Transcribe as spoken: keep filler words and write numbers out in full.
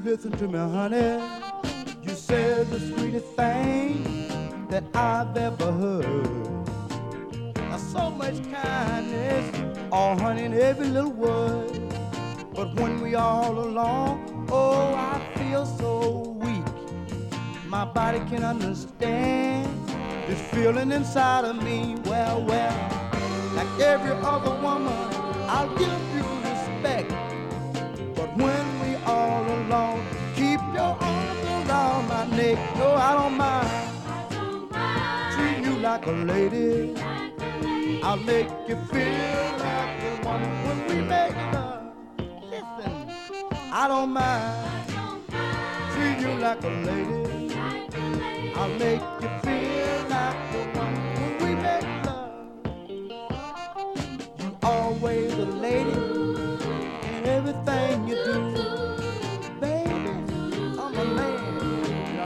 Listen to me, honey. You said the sweetest thing that I've ever heard. So much kindness, oh honey, in every little word. But when we all alone, oh, I feel so weak. My body can understand this feeling inside of me. Well, well, like every other woman, I'll give you respect. But when we all alone, keep your arms around my neck. No, I don't mind. I don't mind. Treat you like a lady. I'll make you feel like the one when we make love. Listen, I don't mind. Treat you like a lady. I'll make you feel like the one when we make love. You always a lady in everything you do.